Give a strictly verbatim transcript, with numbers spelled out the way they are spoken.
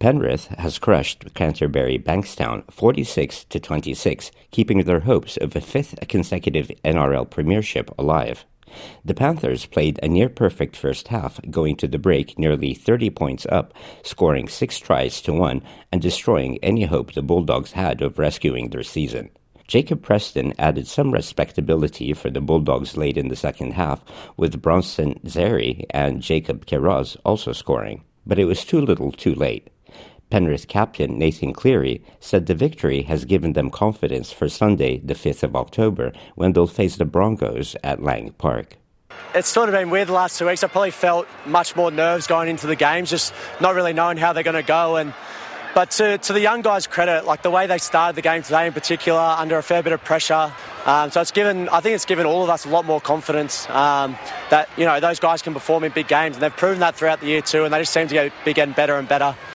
Penrith has crushed Canterbury Bankstown forty-six to twenty-six, keeping their hopes of a fifth consecutive N R L premiership alive. The Panthers played a near-perfect first half, going to the break nearly thirty points up, scoring six tries to one and destroying any hope the Bulldogs had of rescuing their season. Jacob Preston added some respectability for the Bulldogs late in the second half, with Bronson Xerri and Jacob Queiroz also scoring. But it was too little too late. Penrith captain Nathan Cleary said the victory has given them confidence for Sunday, the fifth of October, when they'll face the Broncos at Lang Park. It's sort of been weird the last two weeks. I probably felt much more nerves going into the games, just not really knowing how they're going to go. And But to, to the young guys' credit, like the way they started the game today in particular, under a fair bit of pressure. Um, so it's given, I think it's given all of us a lot more confidence um, that, you know, those guys can perform in big games. And they've proven that throughout the year too, and they just seem to get, be getting better and better.